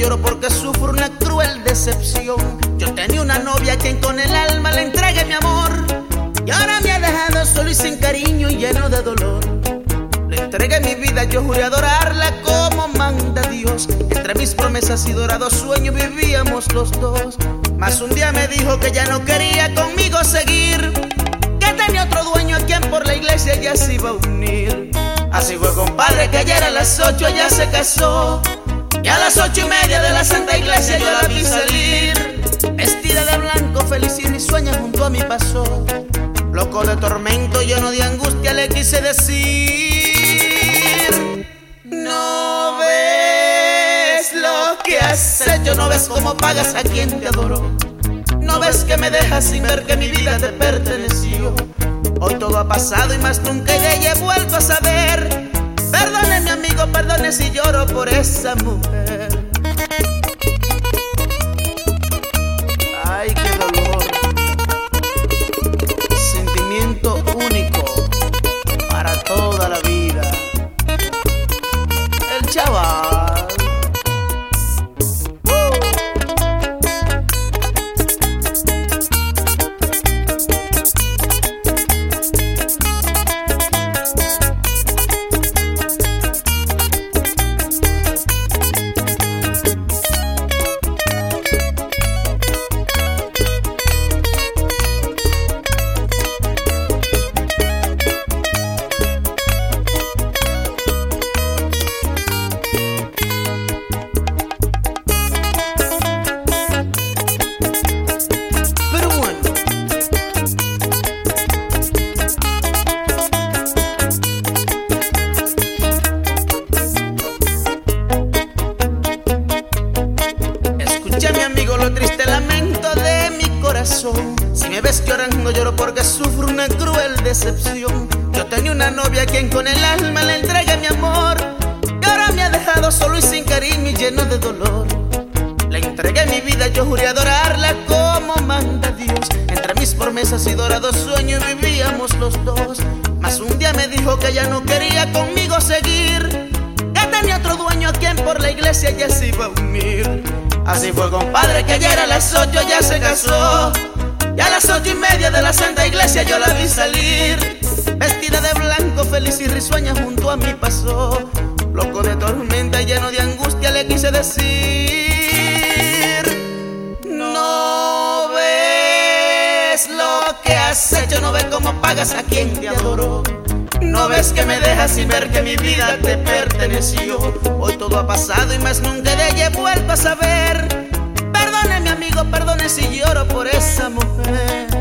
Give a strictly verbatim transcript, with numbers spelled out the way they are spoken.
lloro porque sufro una cruel decepción. Yo tenía una novia a quien con el alma le entregué mi amor, y ahora me ha dejado solo y sin cariño y lleno de dolor. Le entregué mi vida, yo juré adorarla como manda Dios. Entre mis promesas y dorados sueños vivíamos los dos. Mas un día me dijo que ya no quería conmigo seguir, que tenía otro dueño a quien por la iglesia ya se iba a unir. Así fue, compadre, que ayer a las ocho ella se casó, y a las ocho y media de la Santa Iglesia yo la vi salir, vestida de blanco, feliz y risueña junto a mí pasó. Loco de tormento, lleno de angustia, le quise decir: no ves lo que has hecho, no ves cómo pagas a quien te adoró, no ves que me dejas sin ver que mi vida te perteneció. Hoy todo ha pasado y más nunca de ella he vuelto a saber. Perdone mi amigo, perdone si lloro por esa mujer. Ay, qué dolor. Sentimiento único para toda la vida. El chaval. Lo triste lamento de mi corazón. Si me ves llorando lloro porque sufro una cruel decepción. Yo tenía una novia a quien con el alma le entregué mi amor, y ahora me ha dejado solo y sin cariño y lleno de dolor. Le entregué mi vida, yo juré adorarla como manda Dios. Entre mis promesas y dorados sueños vivíamos los dos. Mas un día me dijo que ya no quería conmigo seguir, que tenía otro dueño a quien por la iglesia ya se iba a unir. Así fue, compadre, que ayer a las ocho ya se casó, y a las ocho y media de la Santa Iglesia yo la vi salir, vestida de blanco, feliz y risueña junto a mí pasó. Loco de tormenta y lleno de angustia le quise decir: no ves lo que has hecho, no ves cómo pagas a quien te adoró, no ves que me dejas sin ver que mi vida te perteneció. Hoy todo ha pasado y más nunca de ella he vuelto a saber. Perdone mi amigo, perdone si lloro por esa mujer.